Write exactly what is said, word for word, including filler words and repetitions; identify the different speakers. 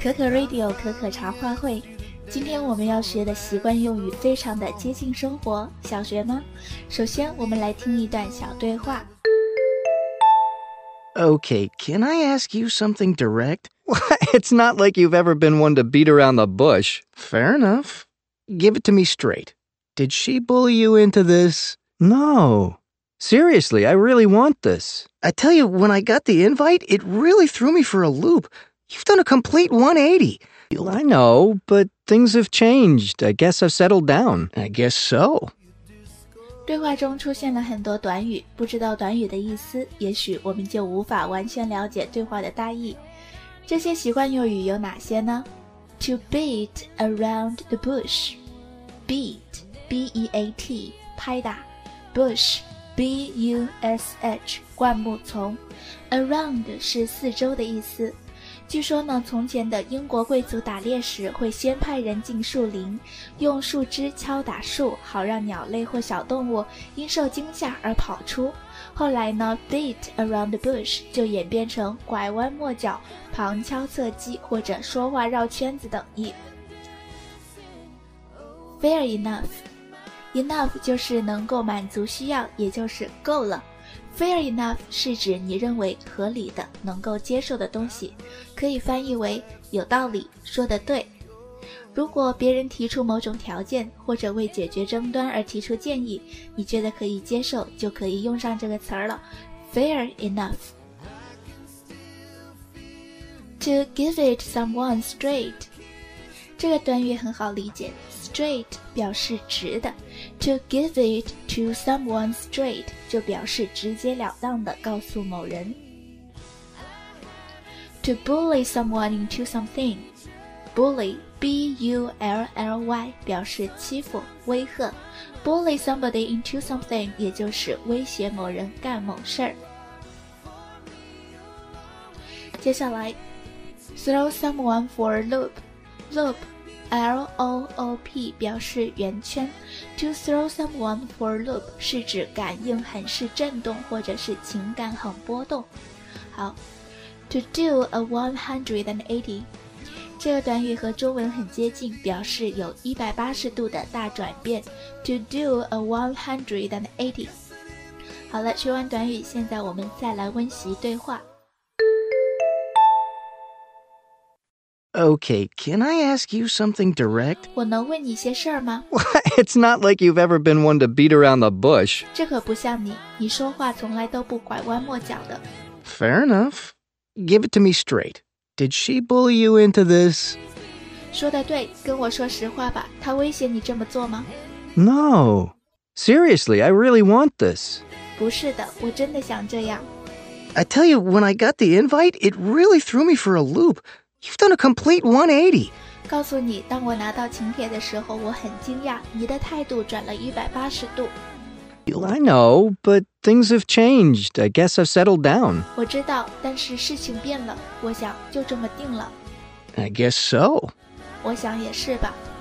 Speaker 1: 可可 Radio 可可茶话会，今天我们要学的习惯用语非常的接近生活，想学吗？首先我们来听一段小对话。
Speaker 2: Okay, can I ask you something direct? It's not like you've ever been one to beat around the bush. Fair enough. Give it to me straight. Did she bully you into this? No. Seriously, I really want this. I tell you, when I got the invite, it really threw me for a loop. You've done a complete one eighty. I know, but things have changed. I guess I've settled down. I guess so.
Speaker 1: 对话中出现了很多短语，不知道短语的意思，也许我们就无法完全了解对话的大意。这些习惯用语有哪些呢？ To beat around the bush. Beat, B E A T, 拍打。 Bush, B U S H, 灌木丛。 Around 是四周的意思。据说呢，从前的英国贵族打猎时会先派人进树林，用树枝敲打树，好让鸟类或小动物因受惊吓而跑出。后来呢 beat around the bush 就演变成拐弯抹角、旁敲侧击或者说话绕圈子等意。 Fair enough. Enough 就是能够满足需要，也就是够了。Fair enough 是指你认为合理的、能够接受的东西，可以翻译为有道理、说得对。如果别人提出某种条件，或者为解决争端而提出建议，你觉得可以接受，就可以用上这个词儿了。Fair enough. To give it someone straight. 这个短语很好理解。Straight 表示直的， To give it to someone straight 就表示直截了当的告诉某人。 To bully someone into something. Bully, B U L L Y 表示欺负、威吓。 Bully somebody into something 也就是威胁某人干某事儿。接下来 Throw someone for a loop. Loop L O O P 表示圆圈。 To throw someone for a loop 是指感应很是震动，或者是情感很波动。好， To do a one hundred eighty 这个短语和中文很接近，表示有一百八十度的大转变。 To do a one hundred eighty。 好了，学完短语，现在我们再来温习对话。
Speaker 2: Okay, can I ask you something direct?
Speaker 1: 我能问你些事儿吗？
Speaker 2: It's not like you've ever been one to beat around the bush.
Speaker 1: 这可不像你，你说话从来都不拐弯抹角的。
Speaker 2: Fair enough. Give it to me straight. Did she bully you into this?
Speaker 1: 说得对，跟我说实话吧，她威胁你这么做吗？
Speaker 2: No. Seriously, I really want this.
Speaker 1: 不是的，我真的想这样。
Speaker 2: I tell you, when I got the invite, it really threw me for a loop. You've done a complete one eighty.
Speaker 1: 告诉你，当我拿到请帖的时候，我很惊讶，你的态度转了一百八十度。
Speaker 2: I know, but things have changed. I guess I've settled down.
Speaker 1: 我知道，但是事情变了，我想就这么定了。
Speaker 2: I guess so.
Speaker 1: 我想也是吧。